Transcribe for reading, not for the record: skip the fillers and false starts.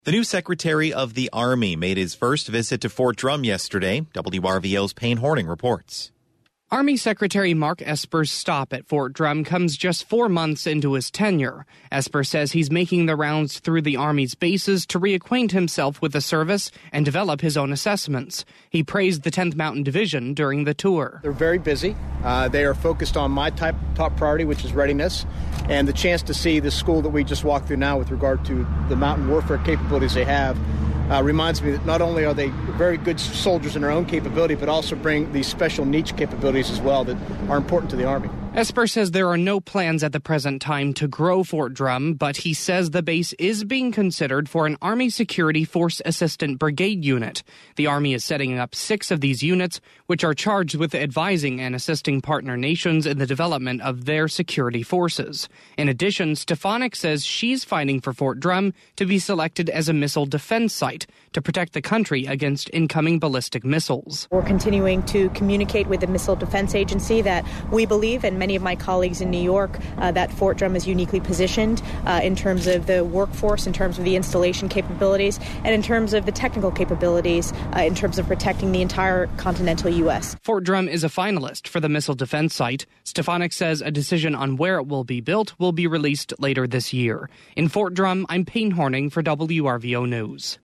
The new Secretary of the Army made his first visit to Fort Drum yesterday. WRVO's Payne Horning reports. Army Secretary Mark Esper's stop at Fort Drum comes just 4 months into his tenure. Esper says he's making the rounds through the Army's bases to reacquaint himself with the service and develop his own assessments. He praised the 10th Mountain Division during the tour. They're very busy. They are focused on my top priority, which is readiness, and the chance to see the school that we just walked through now with regard to the mountain warfare capabilities they have reminds me that not only are they very good soldiers in their own capability, but also bring these special niche capabilities as well that are important to the Army. Esper says there are no plans at the present time to grow Fort Drum, but he says the base is being considered for an Army Security Force Assistant Brigade unit. The Army is setting up 6 of these units, which are charged with advising and assisting partner nations in the development of their security forces. In addition, Stefanik says she's fighting for Fort Drum to be selected as a missile defense site to protect the country against incoming ballistic missiles. We're continuing to communicate with the Missile Defense Agency that we believe, and many of my colleagues in New York, that Fort Drum is uniquely positioned in terms of the workforce, in terms of the installation capabilities, and in terms of the technical capabilities, in terms of protecting the entire continental U.S. Fort Drum is a finalist for the missile defense site. Stefanik says a decision on where it will be built will be released later this year. In Fort Drum, I'm Payne Horning for WRVO News.